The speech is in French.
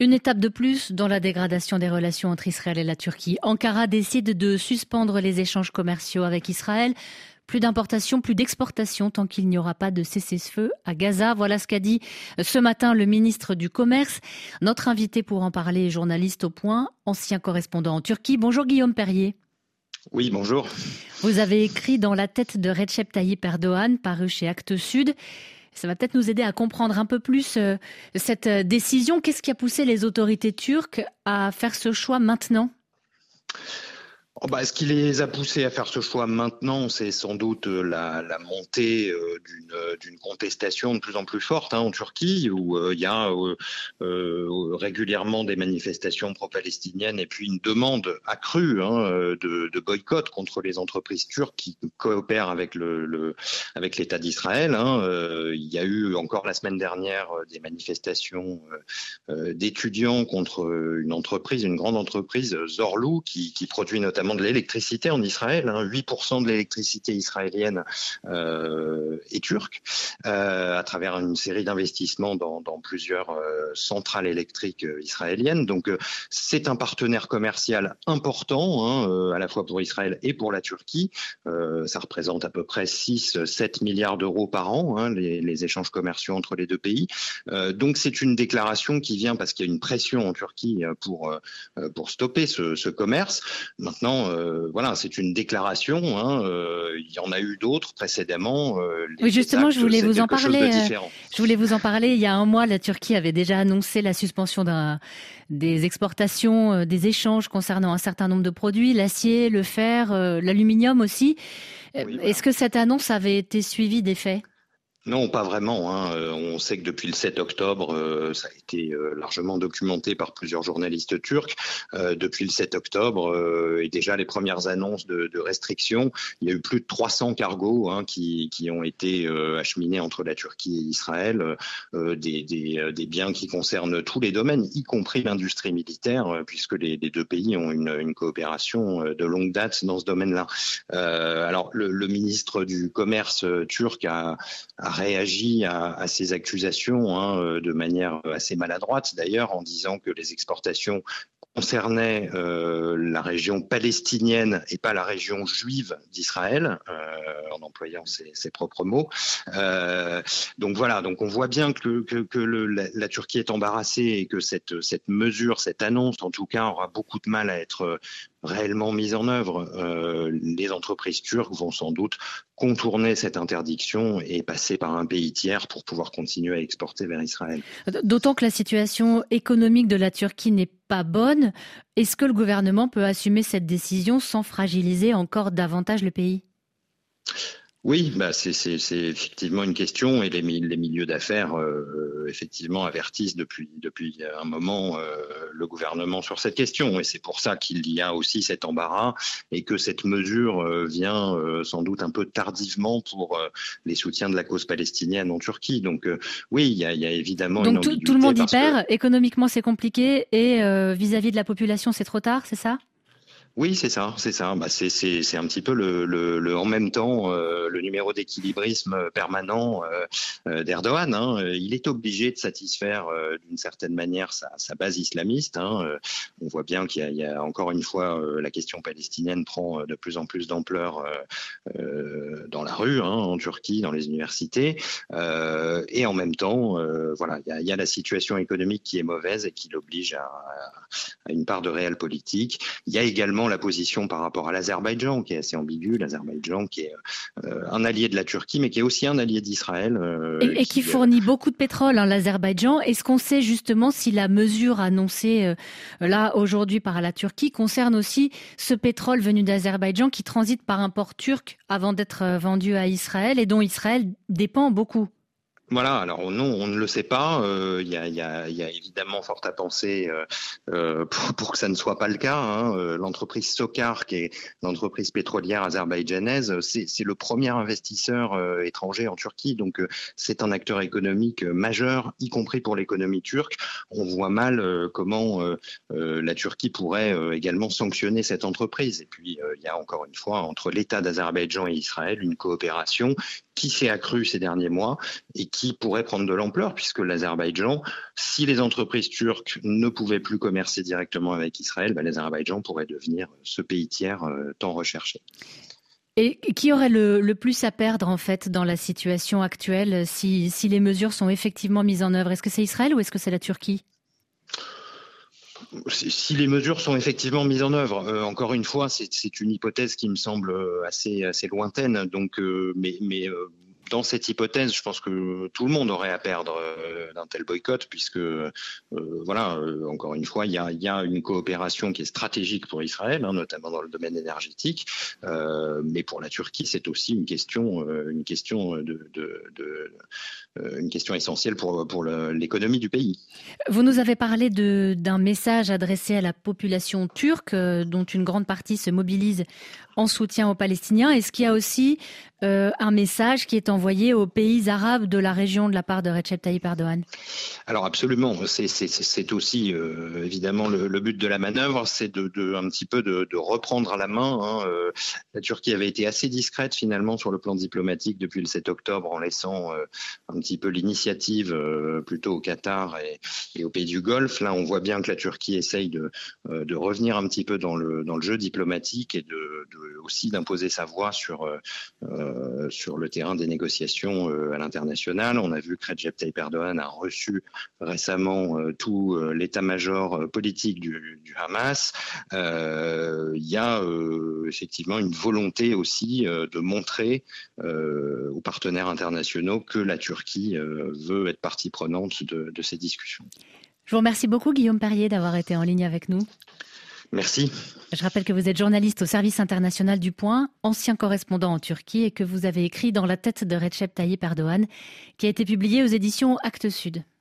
Une étape de plus dans la dégradation des relations entre Israël et la Turquie. Ankara décide de suspendre les échanges commerciaux avec Israël. Plus d'importation, plus d'exportation tant qu'il n'y aura pas de cessez-le-feu à Gaza. Voilà ce qu'a dit ce matin le ministre du Commerce. Notre invité pour en parler est journaliste au Point, ancien correspondant en Turquie. Bonjour Guillaume Perrier. Oui, bonjour. Vous avez écrit Dans la tête de Recep Tayyip Erdogan, paru chez Actes Sud. Ça va peut-être nous aider à comprendre un peu plus cette décision. Qu'est-ce qui a poussé les autorités turques à faire ce choix maintenant ? Ce qui les a poussés à faire ce choix maintenant, c'est sans doute la montée d'une contestation de plus en plus forte en Turquie, où il y a régulièrement des manifestations pro-palestiniennes et puis une demande accrue de boycott contre les entreprises turques qui coopèrent avec avec l'État d'Israël. Il y a eu encore la semaine dernière des manifestations d'étudiants contre une grande entreprise, Zorlu, qui produit notamment de l'électricité en Israël. 8% de l'électricité israélienne est turque, à travers une série d'investissements dans plusieurs centrales électriques israéliennes. Donc c'est un partenaire commercial important, à la fois pour Israël et pour la Turquie. Ça représente à peu près 6-7 milliards d'euros par an, les échanges commerciaux entre les deux pays. Donc c'est une déclaration qui vient parce qu'il y a une pression en Turquie pour stopper ce commerce. Maintenant, c'est une déclaration. Il y en a eu d'autres précédemment. Oui, justement, je voulais vous en parler. Il y a un mois, la Turquie avait déjà annoncé la suspension des exportations, des échanges concernant un certain nombre de produits, l'acier, le fer, l'aluminium aussi. Oui, voilà. Est-ce que cette annonce avait été suivie des faits ? Non, pas vraiment. On sait que depuis le 7 octobre, ça a été largement documenté par plusieurs journalistes turcs. Depuis le 7 octobre et déjà les premières annonces de restrictions, il y a eu plus de 300 cargos qui ont été acheminés entre la Turquie et Israël, des biens qui concernent tous les domaines, y compris l'industrie militaire, puisque les deux pays ont une coopération de longue date dans ce domaine-là. Alors, le ministre du Commerce turc a réagi à ces accusations de manière assez maladroite d'ailleurs, en disant que les exportations concernaient la région palestinienne et pas la région juive d'Israël, en employant ses propres mots. Donc on voit bien que la Turquie est embarrassée et que cette mesure, cette annonce en tout cas, aura beaucoup de mal à être réellement mise en œuvre. Les entreprises turques vont sans doute contourner cette interdiction et passer par un pays tiers pour pouvoir continuer à exporter vers Israël. D'autant que la situation économique de la Turquie n'est pas bonne. Est-ce que le gouvernement peut assumer cette décision sans fragiliser encore davantage le pays ? Oui, c'est effectivement une question et les milieux d'affaires effectivement avertissent depuis un moment le gouvernement sur cette question et c'est pour ça qu'il y a aussi cet embarras et que cette mesure vient sans doute un peu tardivement pour les soutiens de la cause palestinienne en Turquie. Donc oui, il y a évidemment une ambiguïté. Donc tout le monde y perd, économiquement c'est compliqué et vis-à-vis de la population c'est trop tard, c'est ça ? Oui, c'est ça. C'est un petit peu le en même temps le numéro d'équilibrisme permanent d'Erdogan. Il est obligé de satisfaire d'une certaine manière sa base islamiste. On voit bien qu'il y a encore une fois la question palestinienne prend de plus en plus d'ampleur dans la rue, en Turquie, dans les universités, et en même temps, il y a la situation économique qui est mauvaise et qui l'oblige à une part de réel politique. Il y a également la position par rapport à l'Azerbaïdjan qui est assez ambiguë, l'Azerbaïdjan qui est un allié de la Turquie mais qui est aussi un allié d'Israël. Et qui fournit beaucoup de pétrole, l'Azerbaïdjan. Est-ce qu'on sait justement si la mesure annoncée là aujourd'hui par la Turquie concerne aussi ce pétrole venu d'Azerbaïdjan qui transite par un port turc avant d'être vendu à Israël et dont Israël dépend beaucoup ? Voilà, alors non, on ne le sait pas. Il y a évidemment fort à penser pour que ça ne soit pas le cas. L'entreprise SOCAR, qui est l'entreprise pétrolière azerbaïdjanaise, c'est le premier investisseur étranger en Turquie. Donc c'est un acteur économique majeur, y compris pour l'économie turque. On voit mal comment la Turquie pourrait également sanctionner cette entreprise. Et puis il y a encore une fois entre l'État d'Azerbaïdjan et Israël une coopération qui s'est accrue ces derniers mois et qui qui pourrait prendre de l'ampleur, puisque l'Azerbaïdjan, si les entreprises turques ne pouvaient plus commercer directement avec Israël, l'Azerbaïdjan pourrait devenir ce pays tiers tant recherché. Et qui aurait le plus à perdre en fait dans la situation actuelle si les mesures sont effectivement mises en œuvre? Est-ce que c'est Israël ou est-ce que c'est la Turquie? Si les mesures sont effectivement mises en œuvre, encore une fois, c'est une hypothèse qui me semble assez lointaine. Donc, dans cette hypothèse, je pense que tout le monde aurait à perdre d'un tel boycott, puisque encore une fois, il y a une coopération qui est stratégique pour Israël, notamment dans le domaine énergétique, mais pour la Turquie, c'est aussi une question essentielle pour l'économie du pays. Vous nous avez parlé d'un message adressé à la population turque, dont une grande partie se mobilise en soutien aux Palestiniens. Est-ce qu'il y a aussi un message qui est envoyé aux pays arabes de la région de la part de Recep Tayyip Erdogan? Alors absolument, c'est aussi évidemment le but de la manœuvre, c'est un petit peu de reprendre la main. La Turquie avait été assez discrète finalement sur le plan diplomatique depuis le 7 octobre en laissant un petit peu l'initiative plutôt au Qatar et aux pays du Golfe. Là, on voit bien que la Turquie essaye de revenir un petit peu dans le jeu diplomatique et aussi d'imposer sa voix sur le terrain des négociations à l'international. On a vu que Recep Tayyip Erdogan a reçu récemment tout l'état-major politique du Hamas. Il y a effectivement une volonté aussi de montrer aux partenaires internationaux que la Turquie veut être partie prenante de ces discussions. Je vous remercie beaucoup, Guillaume Perrier, d'avoir été en ligne avec nous. Merci. Je rappelle que vous êtes journaliste au service international du Point, ancien correspondant en Turquie et que vous avez écrit Dans la tête de Recep Tayyip Erdogan, qui a été publié aux éditions Actes Sud.